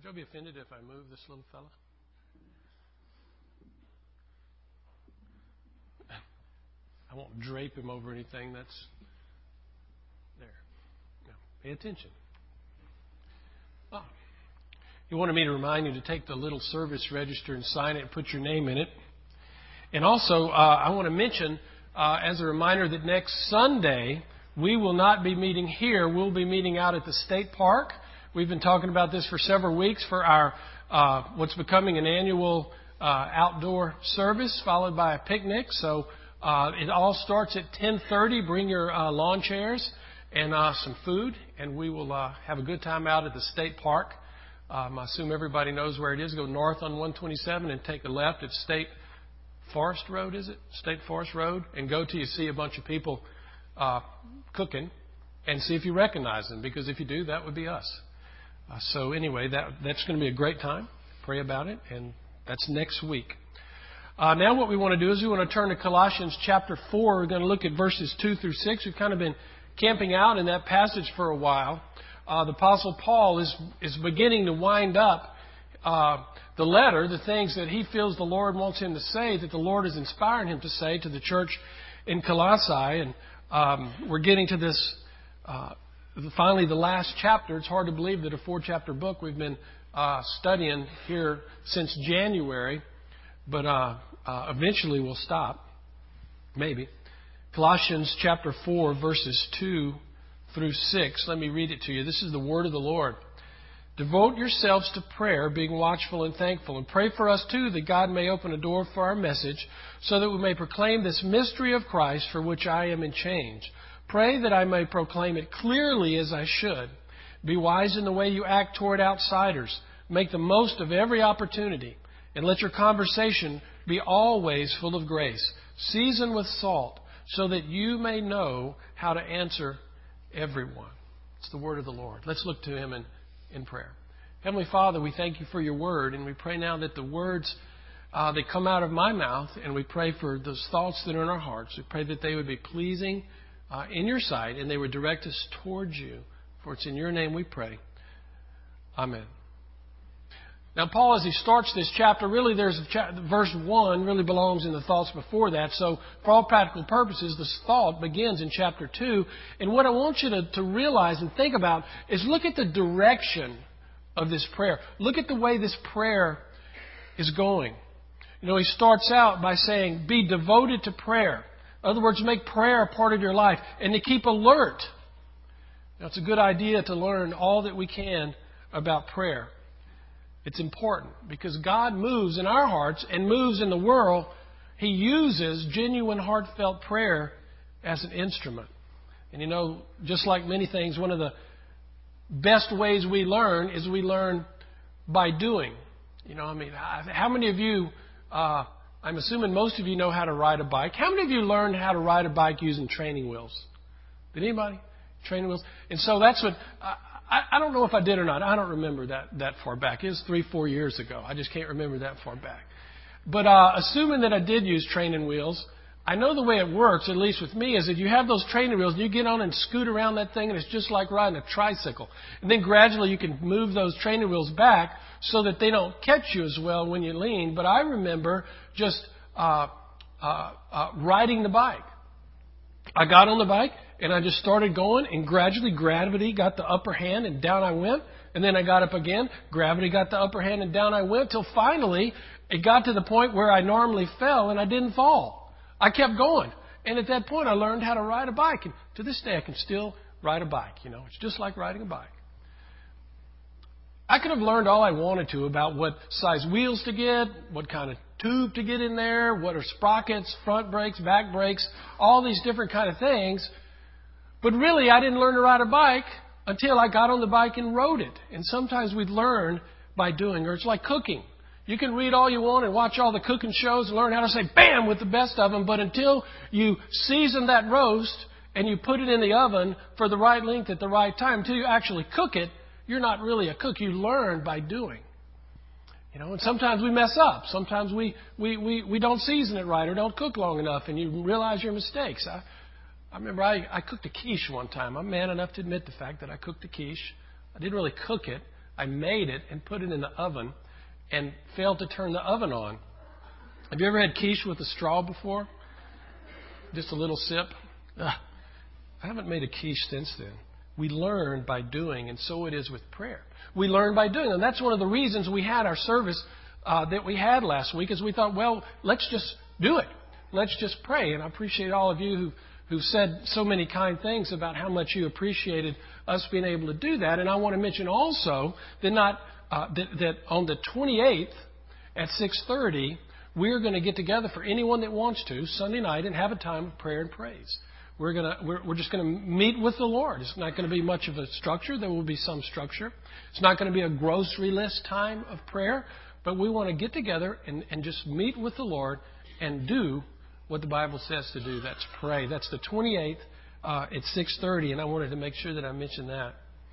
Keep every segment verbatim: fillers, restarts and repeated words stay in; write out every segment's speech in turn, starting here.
y'all be offended if I move this little fella? I won't drape him over anything. That's there. No, pay attention. Oh. He wanted me to remind you to take the little service register and sign it and put your name in it. And also, uh, I want to mention, uh, as a reminder, that next Sunday we will not be meeting here. We'll be meeting out at the State Park. We've been talking about this for several weeks for our uh, what's becoming an annual uh, outdoor service, followed by a picnic. So uh, it all starts at ten thirty. Bring your uh, lawn chairs and uh, some food, and we will uh, have a good time out at the State Park. Um, I assume everybody knows where it is. Go north on one twenty-seven and take a left at State Forest Road, is it? State Forest Road. And go till you see a bunch of people uh, cooking and see if you recognize them. Because if you do, that would be us. Uh, so anyway, that that's going to be a great time. Pray about it. And that's next week. Uh, now what we want to do is we want to turn to Colossians chapter four. We're going to look at verses two through six. We've kind of been camping out in that passage for a while. Uh, the Apostle Paul is is beginning to wind up uh, the letter, the things that he feels the Lord wants him to say, that the Lord is inspiring him to say to the church in Colossae. And um, we're getting to this, uh, finally, the last chapter. It's hard to believe that a four-chapter book we've been uh, studying here since January, but uh, uh, eventually we'll stop, maybe. Colossians chapter four, verses two through six. Let me read it to you. This is the word of the Lord. Devote yourselves to prayer, being watchful and thankful. And pray for us, too, that God may open a door for our message, so that we may proclaim this mystery of Christ, for which I am in chains. Pray that I may proclaim it clearly as I should. Be wise in the way you act toward outsiders. Make the most of every opportunity. And let your conversation be always full of grace, seasoned with salt, so that you may know how to answer everyone. It's the word of the Lord. Let's look to Him in, in prayer. Heavenly Father, we thank you for your word, and we pray now that the words uh, that come out of my mouth, and we pray for those thoughts that are in our hearts, we pray that they would be pleasing uh, in your sight, and they would direct us towards you. For it's in your name we pray. Amen. Now, Paul, as he starts this chapter, really there's a cha- verse one really belongs in the thoughts before that. So, for all practical purposes, this thought begins in chapter two. And what I want you to, to realize and think about is look at the direction of this prayer. Look at the way this prayer is going. You know, he starts out by saying, be devoted to prayer. In other words, make prayer a part of your life and to keep alert. Now, it's a good idea to learn all that we can about prayer. It's important because God moves in our hearts and moves in the world. He uses genuine, heartfelt prayer as an instrument. And you know, just like many things, one of the best ways we learn is we learn by doing. You know, I mean, how many of you, uh, I'm assuming most of you know how to ride a bike. How many of you learned how to ride a bike using training wheels? Did anybody? Training wheels? And so that's what... Uh, I, I don't know if I did or not. I don't remember that, that far back. It was three, four years ago. I just can't remember that far back. But uh, assuming that I did use training wheels, I know the way it works, at least with me, is that you have those training wheels and you get on and scoot around that thing and it's just like riding a tricycle. And then gradually you can move those training wheels back so that they don't catch you as well when you lean. But I remember just uh, uh, uh, riding the bike. I got on the bike and I just started going, and gradually gravity got the upper hand and down I went. And then I got up again. Gravity got the upper hand and down I went till finally it got to the point where I normally fell and I didn't fall. I kept going. And at that point I learned how to ride a bike. And to this day I can still ride a bike. You know, it's just like riding a bike. I could have learned all I wanted to about what size wheels to get, what kind of tube to get in there, what are sprockets, front brakes, back brakes, all these different kind of things. But really, I didn't learn to ride a bike until I got on the bike and rode it. And sometimes we learn by doing, or it's like cooking. You can read all you want and watch all the cooking shows and learn how to say bam with the best of them. But until you season that roast and you put it in the oven for the right length at the right time, until you actually cook it, you're not really a cook. You learn by doing. You know, and sometimes we mess up. Sometimes we, we, we, we don't season it right or don't cook long enough and you realize your mistakes. I, I remember I, I cooked a quiche one time. I'm man enough to admit the fact that I cooked a quiche. I didn't really cook it. I made it and put it in the oven and failed to turn the oven on. Have you ever had quiche with a straw before? Just a little sip? Ugh. I haven't made a quiche since then. We learn by doing, and so it is with prayer. We learn by doing, and that's one of the reasons we had our service uh, that we had last week, is we thought, well, let's just do it. Let's just pray. And I appreciate all of you who who said so many kind things about how much you appreciated us being able to do that. And I want to mention also that not uh, that, that on the twenty-eighth at six thirty, we're going to get together for anyone that wants to Sunday night and have a time of prayer and praise. We're gonna we're, we're just going to meet with the Lord. It's not going to be much of a structure. There will be some structure. It's not going to be a grocery list time of prayer, but we want to get together and, and just meet with the Lord and do what the Bible says to do. That's pray. That's the twenty-eighth uh, at six thirty, and I wanted to make sure that I mentioned that.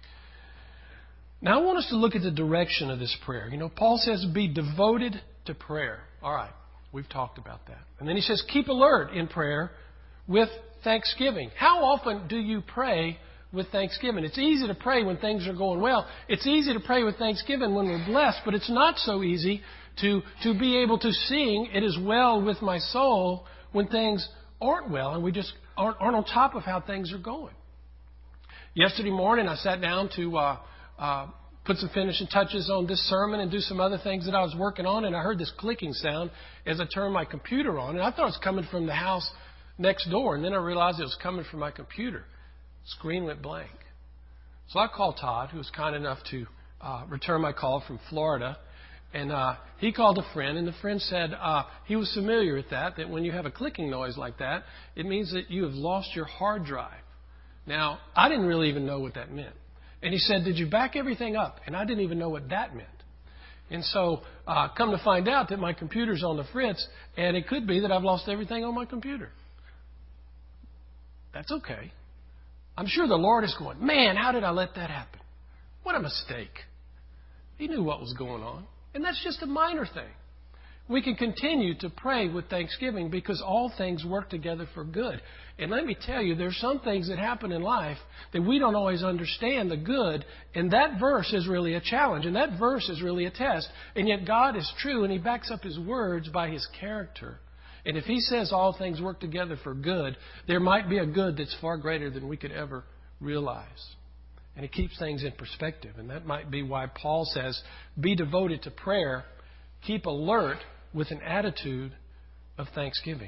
Now I want us to look at the direction of this prayer. You know, Paul says be devoted to prayer. All right, we've talked about that. And then he says keep alert in prayer with thanksgiving. How often do you pray with thanksgiving? It's easy to pray when things are going well. It's easy to pray with thanksgiving when we're blessed, but it's not so easy to, to be able to sing "It is well with my soul" when things aren't well and we just aren't, aren't on top of how things are going. Yesterday morning, I sat down to uh, uh, put some finishing touches on this sermon and do some other things that I was working on, and I heard this clicking sound as I turned my computer on, and I thought it was coming from the house next door, and then I realized it was coming from my computer. Screen went blank. So I called Todd, who was kind enough to uh, return my call from Florida. And uh, he called a friend, and the friend said uh, he was familiar with that, that when you have a clicking noise like that, it means that you have lost your hard drive. Now, I didn't really even know what that meant. And he said, did you back everything up? And I didn't even know what that meant. And so uh, come to find out that my computer's on the fritz, and it could be that I've lost everything on my computer. That's okay. I'm sure the Lord is going, man, how did I let that happen? What a mistake. He knew what was going on. And that's just a minor thing. We can continue to pray with thanksgiving because all things work together for good. And let me tell you, there's some things that happen in life that we don't always understand the good. And that verse is really a challenge. And that verse is really a test. And yet God is true, and He backs up His words by His character. And if He says all things work together for good, there might be a good that's far greater than we could ever realize. And it keeps things in perspective. And that might be why Paul says, be devoted to prayer, keep alert with an attitude of thanksgiving.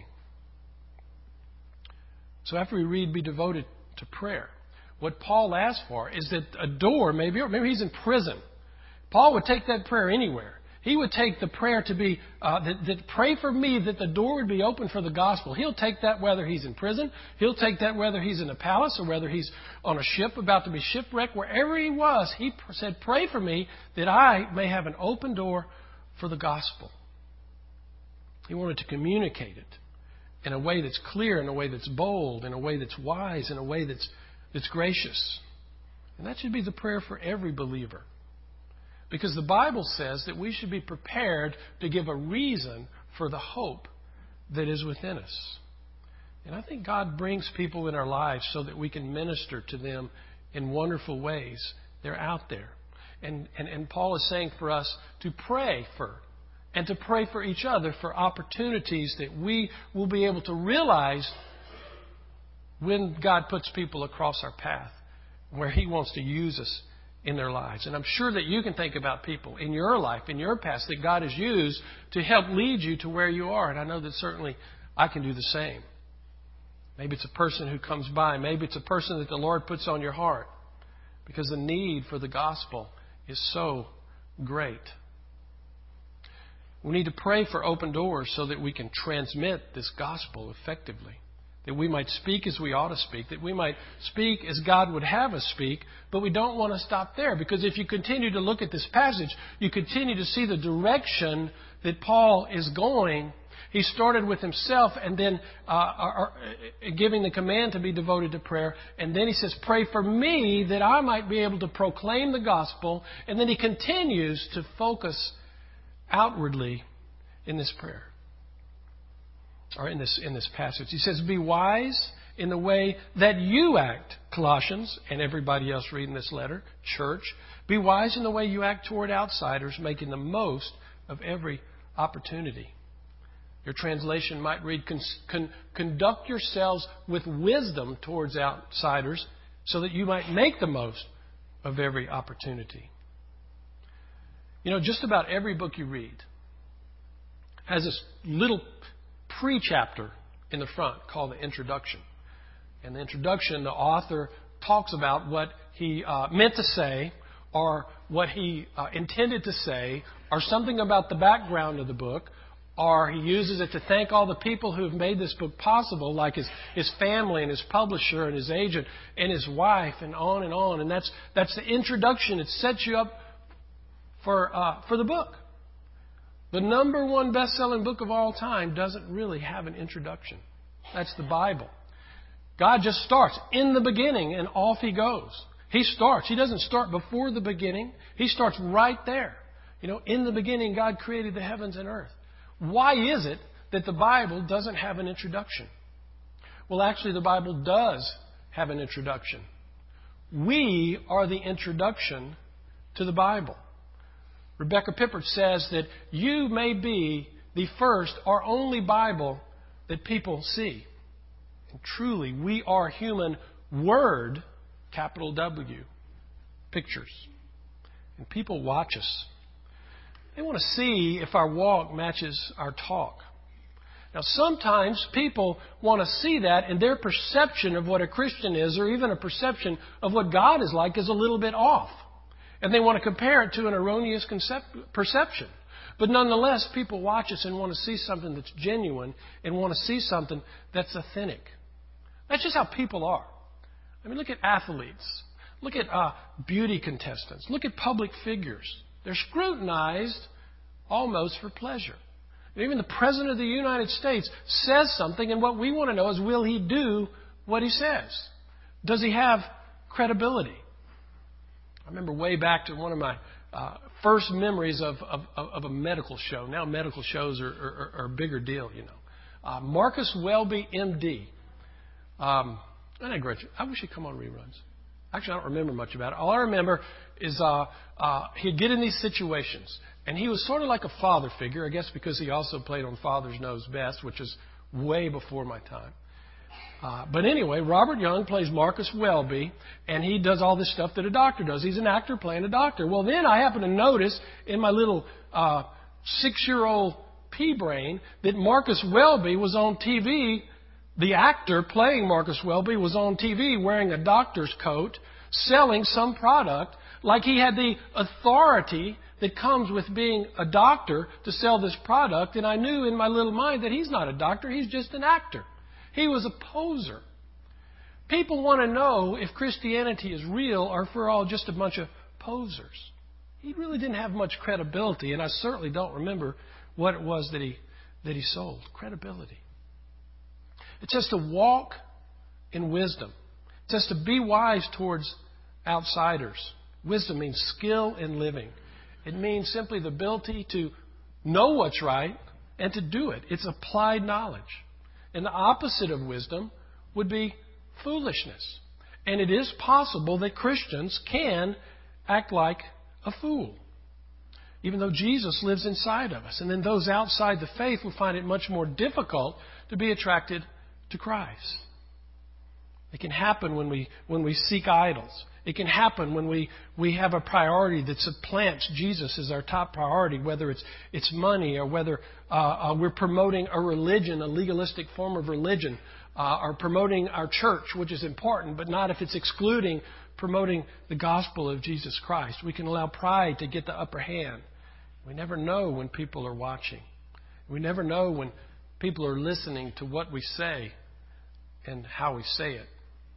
So after we read, be devoted to prayer, what Paul asks for is that a door, maybe, or maybe he's in prison. Paul would take that prayer anywhere. He would take the prayer to be, uh, that, that pray for me that the door would be open for the gospel. He'll take that whether he's in prison. He'll take that whether he's in a palace or whether he's on a ship about to be shipwrecked. Wherever he was, he said, pray for me that I may have an open door for the gospel. He wanted to communicate it in a way that's clear, in a way that's bold, in a way that's wise, in a way that's, that's gracious. And that should be the prayer for every believer. Because the Bible says that we should be prepared to give a reason for the hope that is within us. And I think God brings people in our lives so that we can minister to them in wonderful ways. They're out there. And, and, and Paul is saying for us to pray for and to pray for each other for opportunities that we will be able to realize when God puts people across our path where He wants to use us in their lives. And I'm sure that you can think about people in your life, in your past, that God has used to help lead you to where you are. And I know that certainly I can do the same. Maybe it's a person who comes by. Maybe it's a person that the Lord puts on your heart. Because the need for the gospel is so great. We need to pray for open doors so that we can transmit this gospel effectively. That we might speak as we ought to speak. That we might speak as God would have us speak. But we don't want to stop there. Because if you continue to look at this passage, you continue to see the direction that Paul is going. He started with himself and then uh, are, are giving the command to be devoted to prayer. And then he says, pray for me that I might be able to proclaim the gospel. And then he continues to focus outwardly in this prayer. Or in this in this passage. He says, be wise in the way that you act, Colossians, and everybody else reading this letter, church. Be wise in the way you act toward outsiders, making the most of every opportunity. Your translation might read, con- con- conduct yourselves with wisdom towards outsiders so that you might make the most of every opportunity. You know, just about every book you read has this little pre-chapter in the front called the introduction. In the introduction, the author talks about what he uh, meant to say, or what he uh, intended to say, or something about the background of the book, or he uses it to thank all the people who have made this book possible, like his, his family and his publisher and his agent and his wife, and on and on. And that's that's the introduction. It sets you up for uh, for the book. The number one best-selling book of all time doesn't really have an introduction. That's the Bible. God just starts in the beginning, and off He goes. He starts. He doesn't start before the beginning. He starts right there. You know, in the beginning, God created the heavens and earth. Why is it that the Bible doesn't have an introduction? Well, actually, the Bible does have an introduction. We are the introduction to the Bible. Rebecca Pippert says that you may be the first or only Bible that people see. And truly, we are human Word, capital W, pictures. And people watch us. They want to see if our walk matches our talk. Now, sometimes people want to see that, and their perception of what a Christian is, or even a perception of what God is like, is a little bit off. And they want to compare it to an erroneous concept, perception. But nonetheless, people watch us and want to see something that's genuine and want to see something that's authentic. That's just how people are. I mean, look at athletes. Look at uh, beauty contestants. Look at public figures. They're scrutinized almost for pleasure. And even the President of the United States says something, and what we want to know is, will he do what he says? Does he have credibility? I remember way back to one of my uh, first memories of, of, of a medical show. Now medical shows are, are, are a bigger deal, you know. Uh, Marcus Welby, M D. Um, I wish he'd come on reruns. Actually, I don't remember much about it. All I remember is uh, uh, he'd get in these situations. And he was sort of like a father figure, I guess because he also played on Father's Knows Best, which is way before my time. Uh, but anyway, Robert Young plays Marcus Welby, and he does all this stuff that a doctor does. He's an actor playing a doctor. Well, then I happen to notice in my little uh, six-year-old pea-brain that Marcus Welby was on T V. The actor playing Marcus Welby was on T V wearing a doctor's coat, selling some product, like he had the authority that comes with being a doctor to sell this product. And I knew in my little mind that he's not a doctor, he's just an actor. He was a poser. People want to know if Christianity is real or if we're all just a bunch of posers. He really didn't have much credibility, and I certainly don't remember what it was that he that he sold. Credibility. It says to walk in wisdom. It says to be wise towards outsiders. Wisdom means skill in living. It means simply the ability to know what's right and to do it. It's applied knowledge. And the opposite of wisdom would be foolishness. And it is possible that Christians can act like a fool, even though Jesus lives inside of us. And then those outside the faith will find it much more difficult to be attracted to Christ. It can happen when we when we seek idols. It can happen when we, we have a priority that supplants Jesus as our top priority, whether it's it's money or whether uh, uh, we're promoting a religion, a legalistic form of religion, uh, or promoting our church, which is important, but not if it's excluding promoting the gospel of Jesus Christ. We can allow pride to get the upper hand. We never know when people are watching. We never know when people are listening to what we say and how we say it.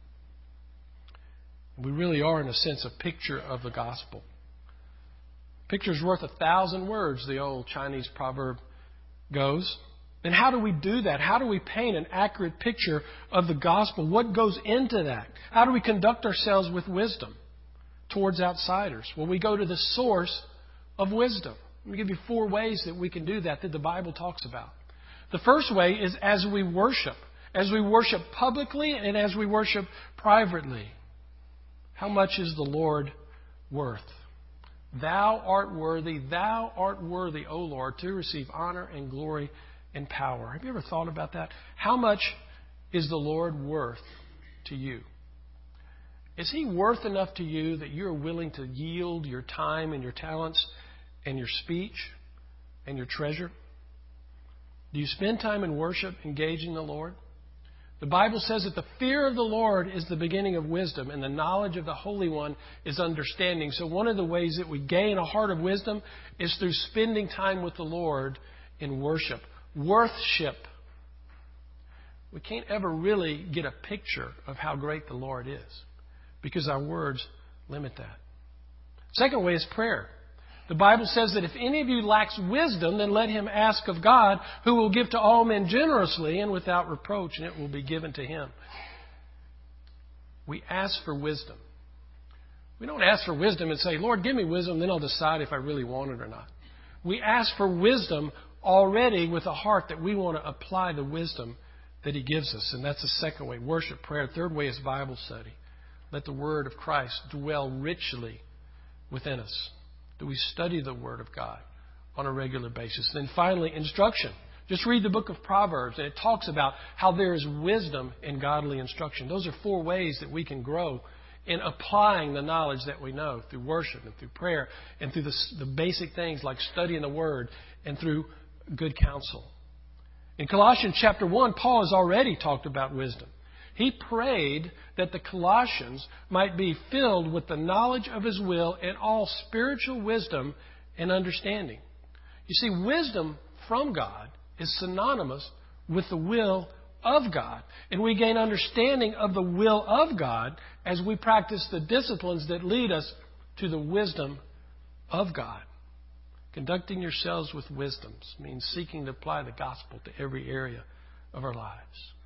We really are, in a sense, a picture of the gospel. Picture's worth a thousand words, the old Chinese proverb goes. And how do we do that? How do we paint an accurate picture of the gospel? What goes into that? How do we conduct ourselves with wisdom towards outsiders? Well, we go to the source of wisdom. Let me give you four ways that we can do that, that the Bible talks about. The first way is as we worship. as we worship publicly and as we worship privately. How much is the Lord worth? Thou art worthy, thou art worthy, O Lord, to receive honor and glory and power. Have you ever thought about that? How much is the Lord worth to you? Is He worth enough to you that you're willing to yield your time and your talents and your speech and your treasure? Do you spend time in worship engaging the Lord? The Bible says that the fear of the Lord is the beginning of wisdom, and the knowledge of the Holy One is understanding. So one of the ways that we gain a heart of wisdom is through spending time with the Lord in worship. Worthship. We can't ever really get a picture of how great the Lord is because our words limit that. Second way is prayer. The Bible says that if any of you lacks wisdom, then let him ask of God, who will give to all men generously and without reproach, and it will be given to him. We ask for wisdom. We don't ask for wisdom and say, Lord, give me wisdom, then I'll decide if I really want it or not. We ask for wisdom already with a heart that we want to apply the wisdom that He gives us. And that's the second way, worship, prayer. Third way is Bible study. Let the Word of Christ dwell richly within us. Do we study the Word of God on a regular basis? And then finally, instruction. Just read the book of Proverbs, and it talks about how there is wisdom in godly instruction. Those are four ways that we can grow in applying the knowledge that we know through worship and through prayer and through the, the basic things like studying the Word and through good counsel. In Colossians chapter one, Paul has already talked about wisdom. He prayed that the Colossians might be filled with the knowledge of His will and all spiritual wisdom and understanding. You see, wisdom from God is synonymous with the will of God. And we gain understanding of the will of God as we practice the disciplines that lead us to the wisdom of God. Conducting yourselves with wisdom means seeking to apply the gospel to every area of our lives.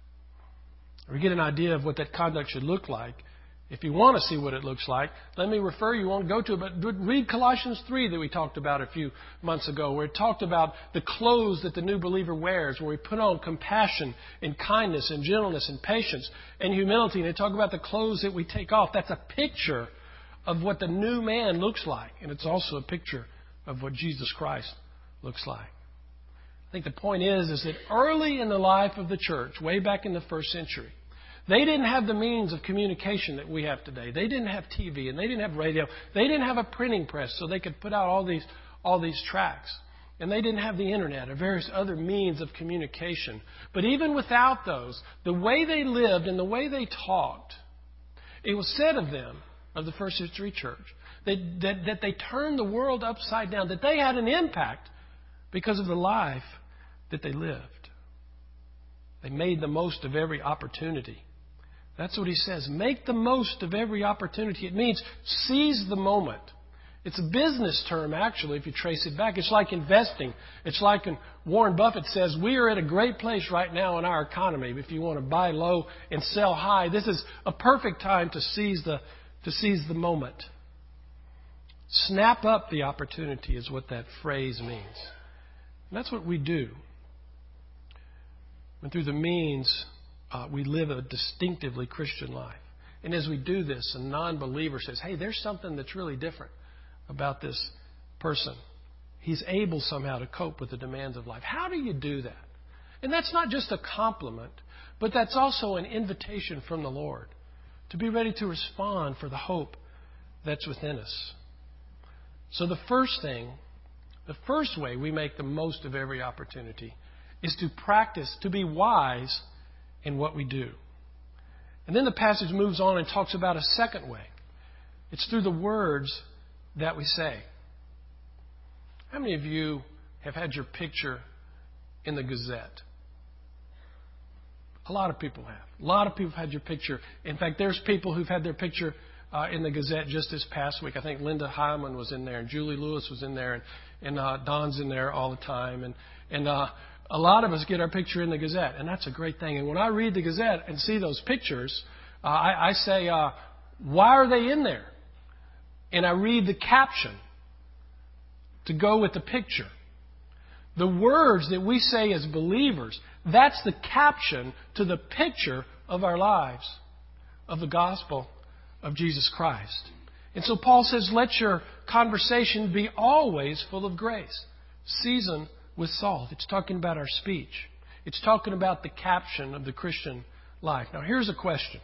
We get an idea of what that conduct should look like. If you want to see what it looks like, let me refer you, won't go to it, but read Colossians three that we talked about a few months ago, where it talked about the clothes that the new believer wears, where we put on compassion and kindness and gentleness and patience and humility. And they talk about the clothes that we take off. That's a picture of what the new man looks like. And it's also a picture of what Jesus Christ looks like. I think the point is, is that early in the life of the church, way back in the first century, they didn't have the means of communication that we have today. They didn't have T V and they didn't have radio. They didn't have a printing press so they could put out all these, all these tracts. And they didn't have the internet or various other means of communication. But even without those, the way they lived and the way they talked, it was said of them, of the first century church, that, that, that they turned the world upside down, that they had an impact because of the life that they lived. They made the most of every opportunity. That's what he says. Make the most of every opportunity. It means seize the moment. It's a business term, actually, if you trace it back. It's like investing. It's like when Warren Buffett says, we are at a great place right now in our economy. If you want to buy low and sell high, this is a perfect time to seize the, to seize the moment. Snap up the opportunity is what that phrase means. And that's what we do. And through the means, uh, we live a distinctively Christian life. And as we do this, a non-believer says, hey, there's something that's really different about this person. He's able somehow to cope with the demands of life. How do you do that? And that's not just a compliment, but that's also an invitation from the Lord to be ready to respond for the hope that's within us. So the first thing, the first way we make the most of every opportunity is to practice, to be wise in what we do. And then the passage moves on and talks about a second way. It's through the words that we say. How many of you have had your picture in the Gazette? A lot of people have. A lot of people have had your picture. In fact, there's people who've had their picture uh, in the Gazette just this past week. I think Linda Hyman was in there, and Julie Lewis was in there, and, and uh, Don's in there all the time. And, and uh, a lot of us get our picture in the Gazette, and that's a great thing. And when I read the Gazette and see those pictures, uh, I, I say, uh, why are they in there? And I read the caption to go with the picture. The words that we say as believers, That's the caption to the picture of our lives, of the gospel of Jesus Christ. And so Paul says, let your conversation be always full of grace, seasoned with salt. It's talking about our speech. It's talking about the caption of the Christian life. Now, here's a question.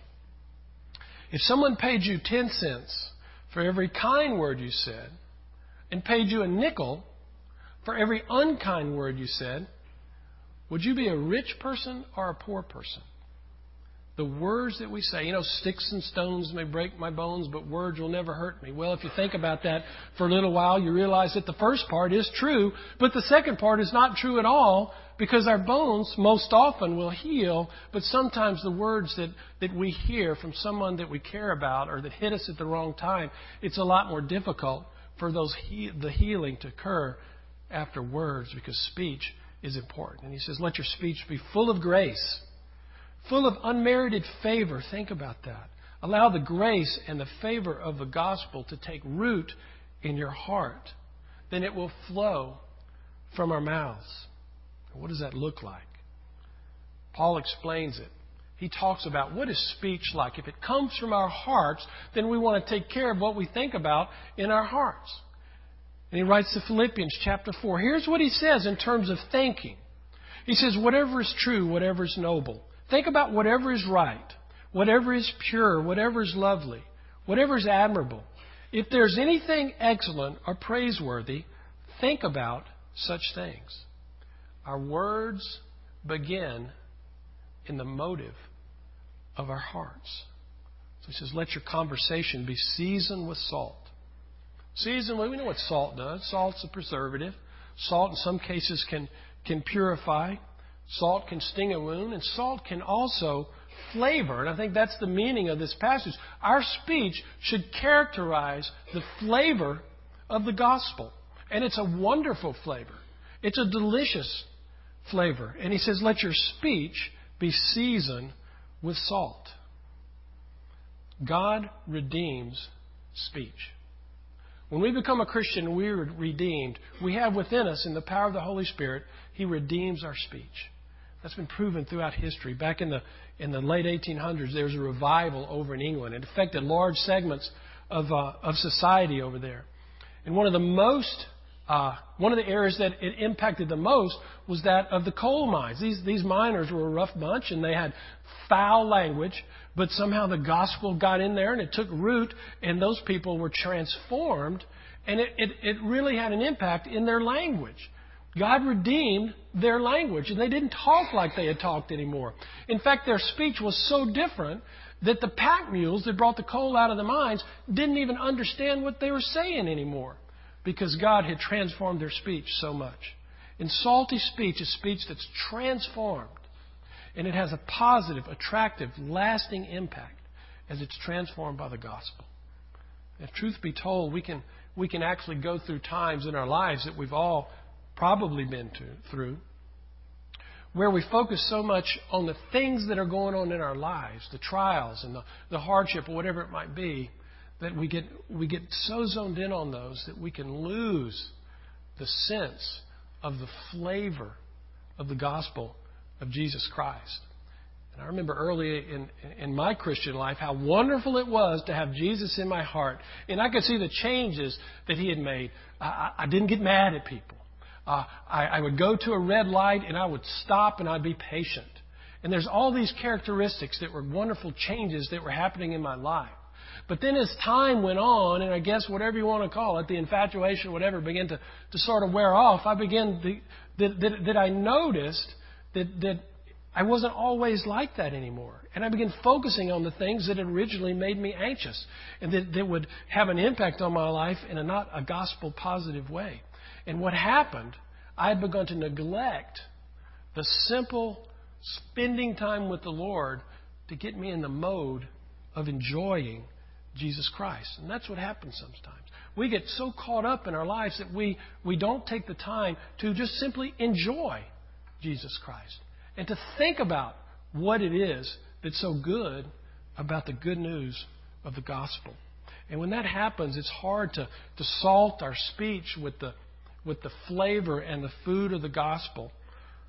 If someone paid you ten cents for every kind word you said and paid you a nickel for every unkind word you said, would you be a rich person or a poor person? The words that we say, you know, sticks and stones may break my bones, but words will never hurt me. Well, if you think about that for a little while, you realize that the first part is true, but the second part is not true at all, because our bones most often will heal, but sometimes the words that, that we hear from someone that we care about or that hit us at the wrong time, it's a lot more difficult for those he, the healing to occur after words, because speech is important. And he says, let your speech be full of grace, full of unmerited favor. Think about that. Allow the grace and the favor of the gospel to take root in your heart. Then it will flow from our mouths. What does that look like? Paul explains it. He talks about what is speech like. If it comes from our hearts, then we want to take care of what we think about in our hearts. And he writes to Philippians chapter four. Here's what he says in terms of thinking. He says, whatever is true, whatever is noble. Think about whatever is right, whatever is pure, whatever is lovely, whatever is admirable. If there's anything excellent or praiseworthy, think about such things. Our words begin in the motive of our hearts. So he says, let your conversation be seasoned with salt. Seasoned, we know what salt does. Salt's a preservative. Salt in some cases can, can purify. Salt can sting a wound, and salt can also flavor. And I think that's the meaning of this passage. Our speech should characterize the flavor of the gospel. And it's a wonderful flavor. It's a delicious flavor. And he says, let your speech be seasoned with salt. God redeems speech. When we become a Christian and we're redeemed, we have within us, in the power of the Holy Spirit, He redeems our speech. That's been proven throughout history. Back in the in the late eighteen hundreds, there was a revival over in England. It affected large segments of uh, of society over there. And one of the most uh, one of the areas that it impacted the most was that of the coal mines. These these miners were a rough bunch, and they had foul language. But somehow the gospel got in there and it took root, and those people were transformed, and it, it, it really had an impact in their language. God redeemed their language, and they didn't talk like they had talked anymore. In fact, their speech was so different that the pack mules that brought the coal out of the mines didn't even understand what they were saying anymore, because God had transformed their speech so much. And salty speech is speech that's transformed. And it has a positive, attractive, lasting impact as it's transformed by the gospel. If truth be told, we can we can actually go through times in our lives that we've all probably been to, through, where we focus so much on the things that are going on in our lives, the trials and the, the hardship or whatever it might be, that we get we get so zoned in on those that we can lose the sense of the flavor of the gospel of Jesus Christ. And I remember early in, in my Christian life how wonderful it was to have Jesus in my heart. And I could see the changes that He had made. I, I didn't get mad at people. Uh, I, I would go to a red light and I would stop and I'd be patient. And there's all these characteristics that were wonderful changes that were happening in my life. But then as time went on, and I guess whatever you want to call it, the infatuation, whatever, began to, to sort of wear off, I began to, that, that, that I noticed That, that I wasn't always like that anymore. And I began focusing on the things that originally made me anxious and that, that would have an impact on my life in a not a gospel positive way. And what happened, I had begun to neglect the simple spending time with the Lord to get me in the mode of enjoying Jesus Christ. And that's what happens sometimes. We get so caught up in our lives that we, we don't take the time to just simply enjoy Jesus Christ, and to think about what it is that's so good about the good news of the gospel. And when that happens, it's hard to, to salt our speech with the with the flavor and the food of the gospel,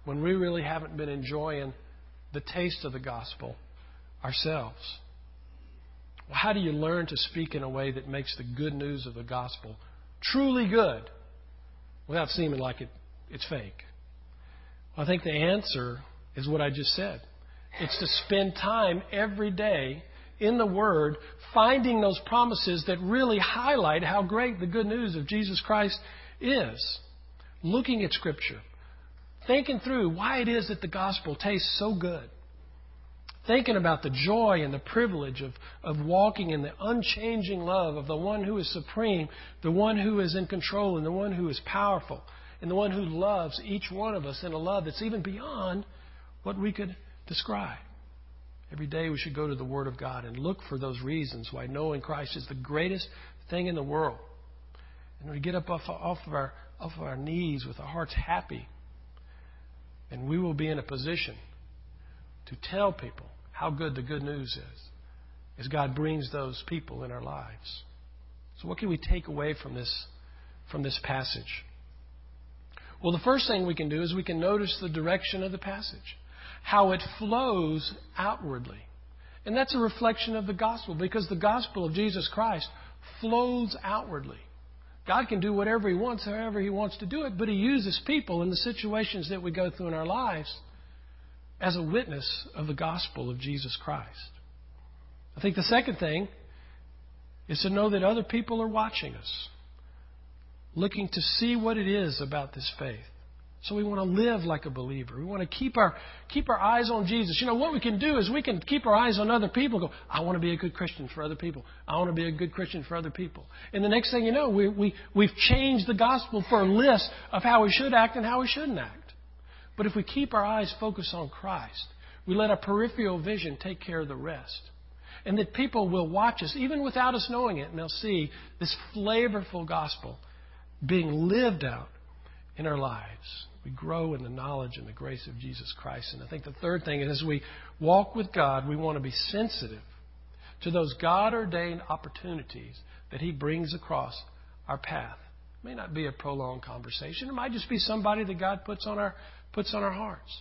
when we really haven't been enjoying the taste of the gospel ourselves. Well, how do you learn to speak in a way that makes the good news of the gospel truly good without seeming like it, it's fake? Well, I think the answer is what I just said. It's to spend time every day in the Word, finding those promises that really highlight how great the good news of Jesus Christ is. Looking at Scripture, thinking through why it is that the gospel tastes so good. Thinking about the joy and the privilege of, of walking in the unchanging love of the one who is supreme, the one who is in control, and the one who is powerful, and the one who loves each one of us in a love that's even beyond what we could describe. Every day we should go to the Word of God and look for those reasons why knowing Christ is the greatest thing in the world. And we get up off, off, of our, off of our knees with our hearts happy. And we will be in a position to tell people how good the good news is as God brings those people in our lives. So what can we take away from this, from this passage? Well, the first thing we can do is we can notice the direction of the passage, how it flows outwardly. And that's a reflection of the gospel, because the gospel of Jesus Christ flows outwardly. God can do whatever He wants, however He wants to do it, but He uses people in the situations that we go through in our lives as a witness of the gospel of Jesus Christ. I think the second thing is to know that other people are watching us, looking to see what it is about this faith. So we want to live like a believer. We want to keep our keep our eyes on Jesus. You know, what we can do is we can keep our eyes on other people and go, I want to be a good Christian for other people. I want to be a good Christian for other people. And the next thing you know, we, we, we've changed the gospel for a list of how we should act and how we shouldn't act. But if we keep our eyes focused on Christ, we let our peripheral vision take care of the rest. And that people will watch us, even without us knowing it, and they'll see this flavorful gospel being lived out in our lives. We grow in the knowledge and the grace of Jesus Christ. And I think the third thing is, as we walk with God, we want to be sensitive to those God-ordained opportunities that He brings across our path. It may not be a prolonged conversation. It might just be somebody that God puts on our, puts on our hearts.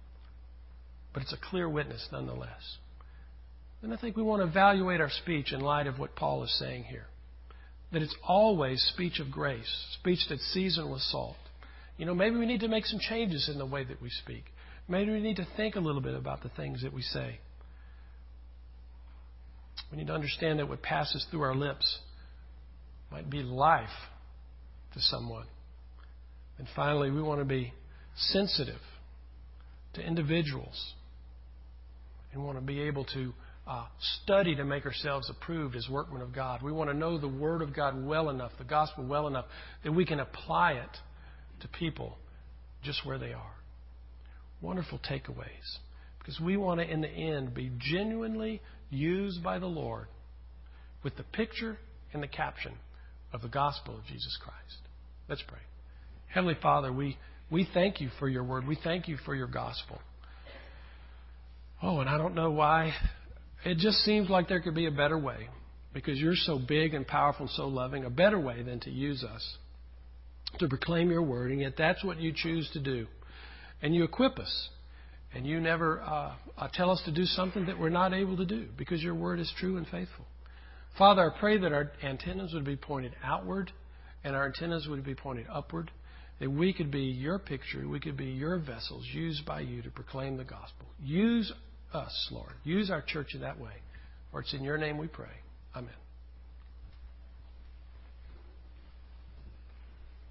But it's a clear witness nonetheless. And I think we want to evaluate our speech in light of what Paul is saying here. That it's always speech of grace, speech that's seasoned with salt. You know, maybe we need to make some changes in the way that we speak. Maybe we need to think a little bit about the things that we say. We need to understand that what passes through our lips might be life to someone. And finally, we want to be sensitive to individuals and want to be able to uh, study to make ourselves approved as workmen of God. We want to know the Word of God well enough, the gospel well enough, that we can apply it to people just where they are. Wonderful takeaways. Because we want to, in the end, be genuinely used by the Lord with the picture and the caption of the gospel of Jesus Christ. Let's pray. Heavenly Father, we, we thank You for Your word. We thank You for Your gospel. Oh, and I don't know why. It just seems like there could be a better way, because You're so big and powerful and so loving, a better way than to use us to proclaim Your word, and yet that's what You choose to do. And You equip us, and You never uh, uh, tell us to do something that we're not able to do, because Your word is true and faithful. Father, I pray that our antennas would be pointed outward and our antennas would be pointed upward, that we could be Your picture, we could be Your vessels used by You to proclaim the gospel. Use us, Lord. Use our church in that way. For it's in Your name we pray. Amen.